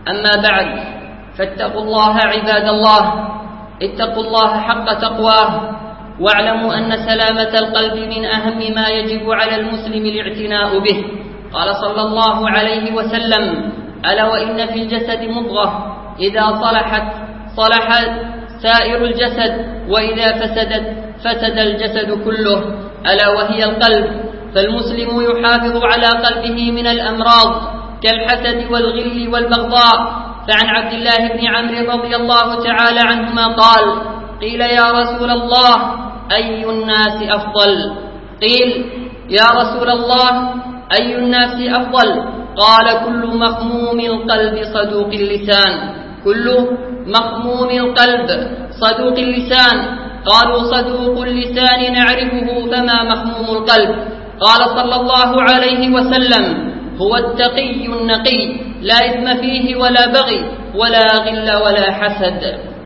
أما بعد، فاتقوا الله عباد الله، اتقوا الله حق تقواه، واعلموا أن سلامة القلب من أهم ما يجب على المسلم الاعتناء به. قال صلى الله عليه وسلم: ألا وإن في الجسد مضغة إذا صلحت صلح سائر الجسد، وإذا فسدت فسد الجسد كله، ألا وهي القلب. فالمسلم يحافظ على قلبه من الأمراض كالحسد والغل والبغضاء. فعن عبد الله بن عمرو رضي الله تعالى عنهما قال: قيل يا رسول الله أي الناس أفضل؟ قيل: يا رسول الله أي الناس أفضل؟ قال: كل مخموم القلب صدوق اللسان. كل مخموم القلب صدوق اللسان. قالوا: صدوق اللسان نعرفه، فما مخموم القلب؟ قال صلى الله عليه وسلم: هو التقي النقي، لا إثم فيه ولا بغي ولا غل ولا حسد.